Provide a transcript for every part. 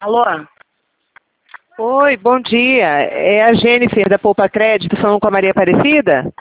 Alô? Oi, bom dia. É a Jennifer da Poupa Crédito falando com a Maria Aparecida?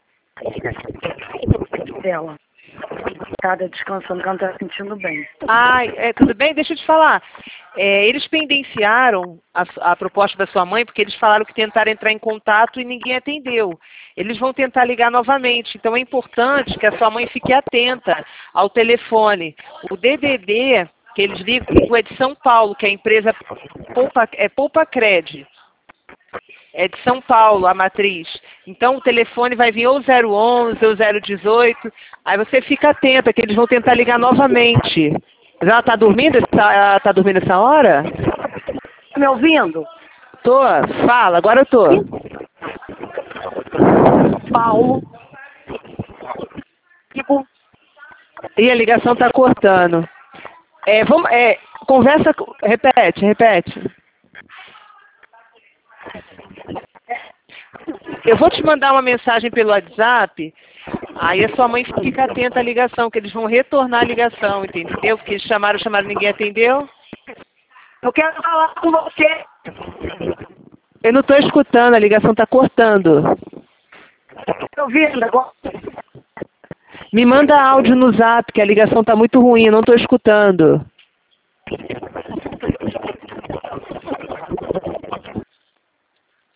Dela. Tá descansando, que ela não tá se sentindo bem. Tudo bem? Deixa eu te falar. Eles pendenciaram a proposta da sua mãe porque eles falaram que tentaram entrar em contato e ninguém atendeu. Eles vão tentar ligar novamente. Então é importante que a sua mãe fique atenta ao telefone. O DDD que eles ligam é de São Paulo, que é a empresa Poupa Cred. É de São Paulo, a matriz. Então o telefone vai vir ou 011 ou 018. Aí você fica atenta, que eles vão tentar ligar novamente. Mas ela está dormindo? Ela tá dormindo essa hora? Tá me ouvindo? Tô. Fala, agora eu tô. Paulo. Tipo, E a ligação tá cortando. Conversa. Repete. Eu vou te mandar uma mensagem pelo WhatsApp, aí a sua mãe fica atenta à ligação, que eles vão retornar a ligação, entendeu? Porque eles chamaram, ninguém atendeu. eu quero falar com você. Eu não estou escutando, a ligação está cortando. Tá me ouvindo agora? Me manda áudio no Zap, que a ligação está muito ruim, eu não estou escutando.